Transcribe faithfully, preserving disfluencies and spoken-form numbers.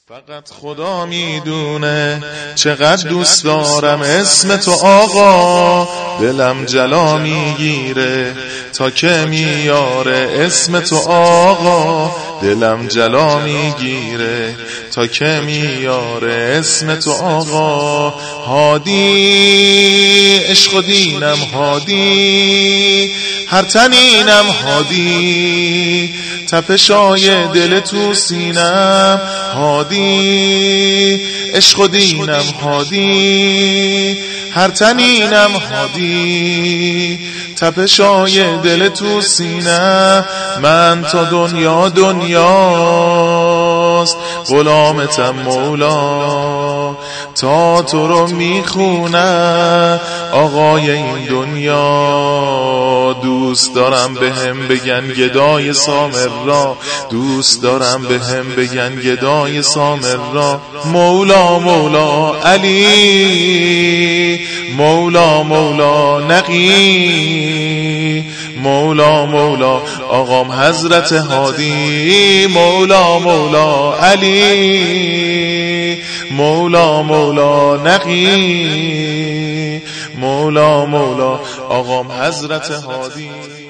فقط خدا میدونه چقدر دوست دارم اسم تو آقا، دلم جلا میگیره تا که میاره اسم تو آقا، دلم جلا میگیره تا که میاره اسم تو آقا. هادی عشق و دینم هادی، هر تنینم هادی، تپشای دل تو سینم هادی، عشق و دینم هادی، هر تنینم هادی، تپشای دل تو سینم. من تا دنیا دنیاست غلامتم مولا، تا تو رو میخونم آقای این دنیا. دوست دارم به هم بگن گدای سامر را، دوست دارم به هم بگن گدای سامر را. مولا مولا علی، مولا مولا نقی، مولا مولا آقام حضرت هادی، مولا مولا علی، مولا مولا نقی، مولا مولا آقام حضرت هادی.